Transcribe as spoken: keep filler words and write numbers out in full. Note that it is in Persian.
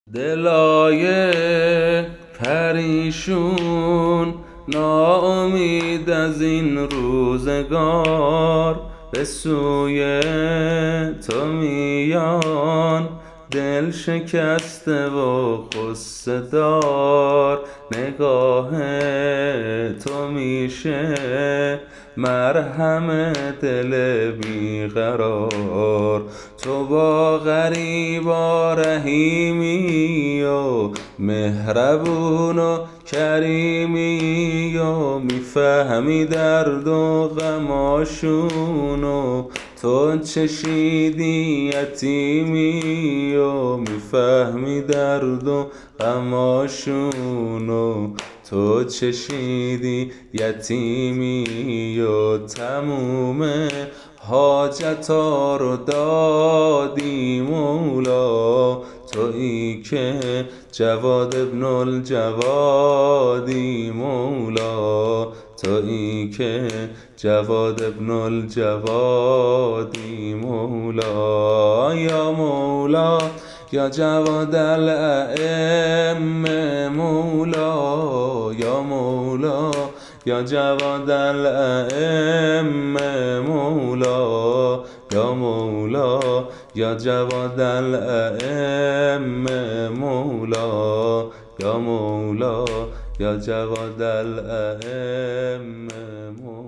دلای پریشون ناامید از این روزگار به سوی تو میان، دل شکسته و غصه دار. نگاه تو میشه مرهم دل بیقرار. تو با غریبا رحیمی و مهربون و کریمی و میفهمی درد و غماشون و تو چشیدی یتیمی و میفهمی درد و غماشون و تو چشیدی یتیمی و تموم حاجتا رو دادی مولا. تویی که جواد ابن الجوادی مولا. تویی که جواد ابن الجوادی مولا. یا مولا یا جواد الائمه مولا. یا مولا یا جواد الائمه مولا. یا مولا یا جواد الائمه مولا. یا مولا یا جواد الائمه مولا.